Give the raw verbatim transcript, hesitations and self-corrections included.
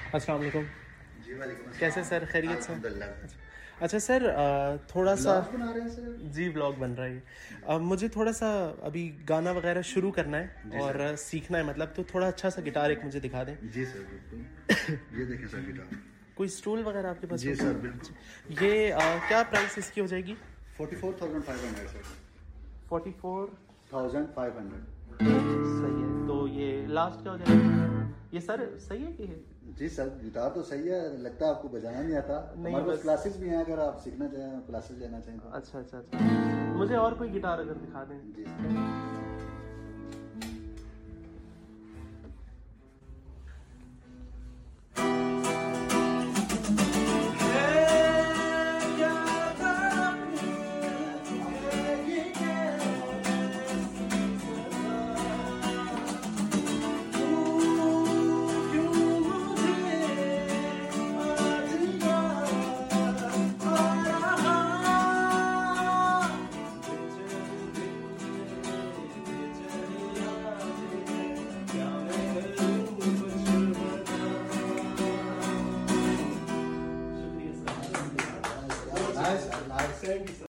अस्सलाम वालेकुम। जी वालेकुम अस्सलाम। कैसे सर, खैरियत से? अल्हम्दुलिल्लाह। अच्छा सर, थोड़ा सा बना रहे हैं सर? जी ब्लॉग बन रहा है। अब मुझे थोड़ा सा अभी गाना वगैरह शुरू करना है और सीखना है, मतलब तो थोड़ा अच्छा सा गिटार एक मुझे दिखा दें। जी सर बिल्कुल। ये देखें सर गिटार। कोई स्टूल वगैरह आपके पास? जी सर बिल्कुल। ये आ, क्या प्राइस इसकी हो जाएगी? Forty four thousand five hundred sir. Forty four thousand five hundred. सही है। तो ये लास्ट क्या हो जाएगा? ये सर सही है कि? जी सर गिटार तो सही है, लगता है आपको बजाना नहीं आता। हमारे पास क्लासेस भी हैं, अगर आप सीखना चाहें, क्लासेस लेना चाहें तो। अच्छा अच्छा अच्छा, मुझे और कोई गिटार अगर दिखा दें। जी सर।